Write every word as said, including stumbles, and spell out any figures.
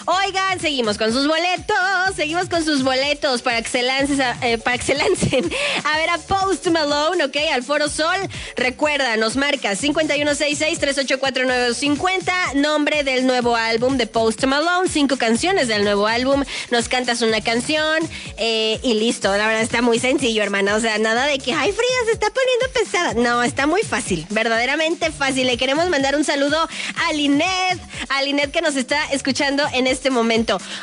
Oigan, seguimos con sus boletos, seguimos con sus boletos para que se lancen, eh, para que se lancen a ver a Post Malone, ¿ok? Al Foro Sol. Recuerda, nos marca cinco uno seis seis, tres ocho cuatro nueve cinco cero, nombre del nuevo álbum de Post Malone, cinco canciones del nuevo álbum, nos cantas una canción eh, y listo. La verdad está muy sencillo, hermana, o sea, nada de que, ay, Frida, se está poniendo pesada. No, está muy fácil, verdaderamente fácil. Le queremos mandar un saludo a Linet, a Linet que nos está escuchando en este momento.